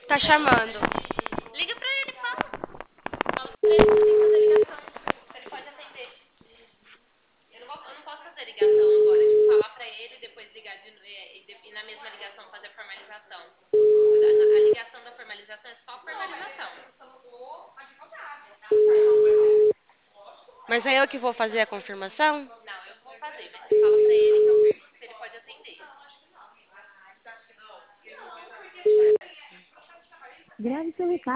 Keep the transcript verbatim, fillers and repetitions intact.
Tá chamando. Liga pra ele, fala. Fala pra ele que você tem que fazer ligação. Que ele pode atender. Eu não, vou, eu não posso fazer ligação agora. Tipo, falar pra ele e depois ligar de, e, e, e na mesma ligação fazer a formalização. A, a ligação da formalização é só formalização. Mas é eu que vou fazer a confirmação? Não, eu vou fazer, mas você fala pra ele que eu pergunto se ele pode atender. Grave seu recado.